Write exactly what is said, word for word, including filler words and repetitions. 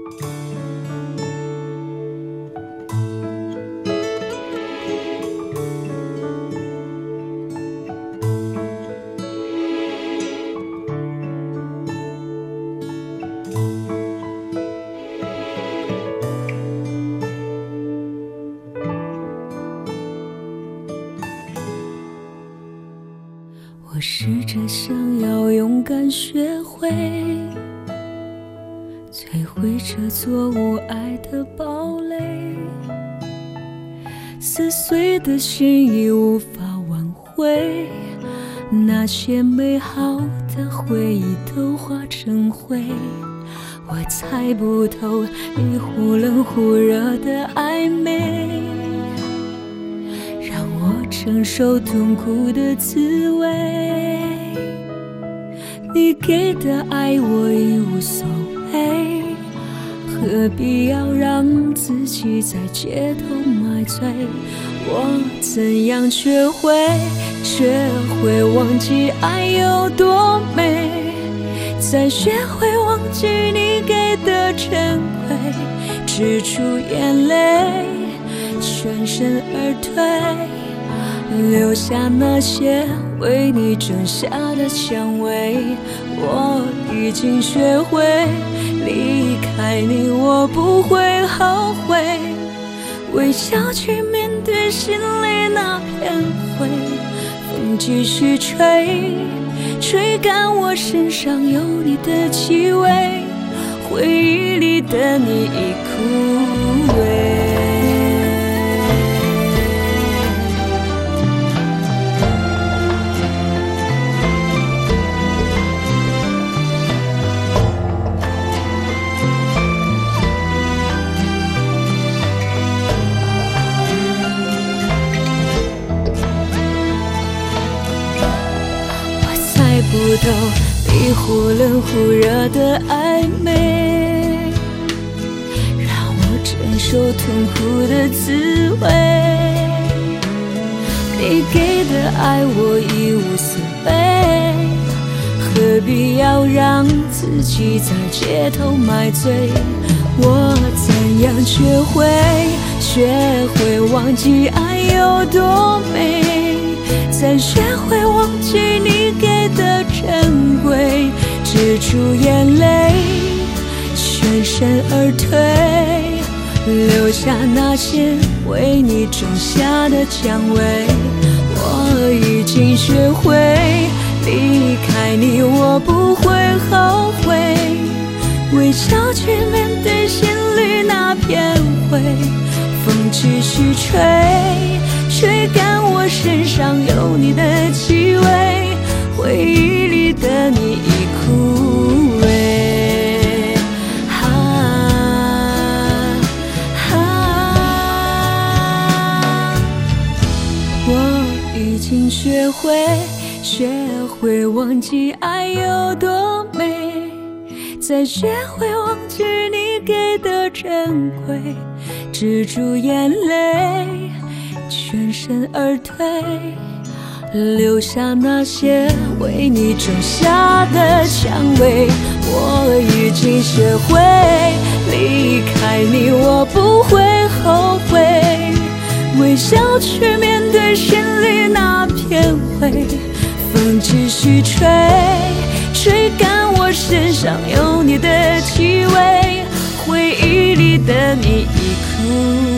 我试着想要勇敢学会摧毁这座无爱的堡垒，撕碎的心已无法挽回，那些美好的回忆都化成灰。我猜不透你忽冷忽热的暧昧，让我承受痛苦的滋味。你给的爱我已无所谓，何必要让自己在街头买醉？我怎样学会学会忘记爱有多美，再学会忘记你给的珍贵，止住眼泪，全身而退，留下那些为你种下的蔷薇。我已经学会离开你，我不会后悔，微笑去面对心里那片灰。风继续吹，吹干我身上有你的气味，回忆里的你已枯萎。不透你忽冷忽热的暧昧，让我承受痛苦的滋味。你给的爱我已无所谓，何必要让自己在街头买醉？我怎样学会学会忘记爱有多美，再学会忘记你给的珍贵，止住眼泪，全身而退，留下那些为你种下的蔷薇。我已经学会离开你，我不会后悔，微笑去面对心里那片灰。风继续吹，吹干我身上有你的气味，回忆里的你已枯萎。啊啊，我已经学会学会忘记爱有多美，再学会忘记你给的珍贵，止住眼泪，全身而退，留下那些为你种下的蔷薇。我已经学会离开你，我不会后悔，微笑去面对心里那片灰。风继续吹，吹干我身上有你的气味，回忆里的你已枯